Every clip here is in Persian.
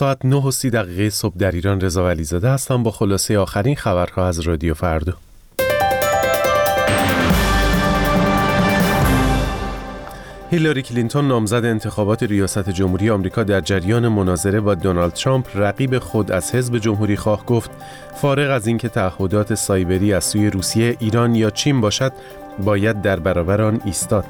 ساعت 9:30 صبح در ایران. رضا ولیزاده هستم با خلاصه آخرین خبرها از رادیو فردا. هیلاری کلینتون نامزد انتخابات ریاست جمهوری آمریکا در جریان مناظره با دونالد ترامپ رقیب خود از حزب جمهوریخواه گفت فارغ از اینکه تعهدات سایبری از سوی روسیه، ایران یا چین باشد، باید در برابر آن ایستاد.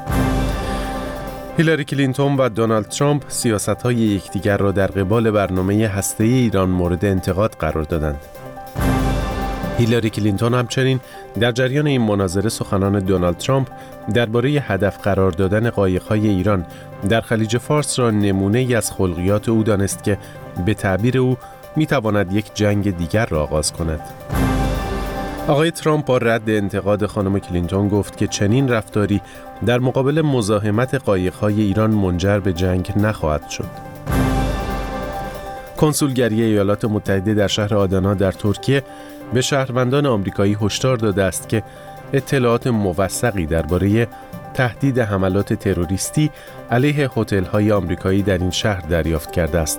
هیلاری کلینتون و دونالد ترامپ سیاست‌های یکدیگر را در قبال برنامه هسته‌ای ایران مورد انتقاد قرار دادند. هیلاری کلینتون همچنین در جریان این مناظره سخنان دونالد ترامپ درباره هدف قرار دادن قایق‌های ایران در خلیج فارس را نمونه‌ای از خلقیات او دانست که به تعبیر او می‌تواند یک جنگ دیگر را آغاز کند. آقای ترامپ با رد انتقاد خانم کلینتون گفت که چنین رفتاری در مقابل مزاحمت قایق‌های ایران منجر به جنگ نخواهد شد. کنسولگری ایالات متحده در شهر آدانا در ترکیه به شهروندان آمریکایی هشدار داده است که اطلاعات موثقی درباره تهدید حملات تروریستی علیه هتل‌های آمریکایی در این شهر دریافت کرده است.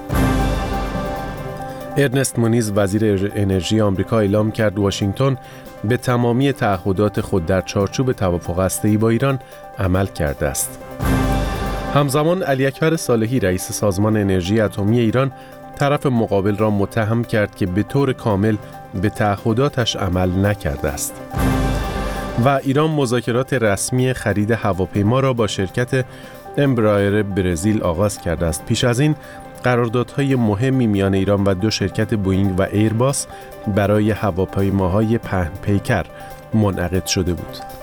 ارنست مونیز وزیر انرژی آمریکا اعلام کرد واشنگتن به تمامی تعهدات خود در چارچوب توافق هسته‌ای با ایران عمل کرده است. همزمان علی اکبر صالحی رئیس سازمان انرژی اتمی ایران طرف مقابل را متهم کرد که به طور کامل به تعهداتش عمل نکرده است. و ایران مذاکرات رسمی خرید هواپیما را با شرکت امبرایر برزیل آغاز کرده است. پیش از این قراردادهای مهمی میان ایران و دو شرکت بوئینگ و ایرباس برای هواپیماهای پهن پیکر منعقد شده بود.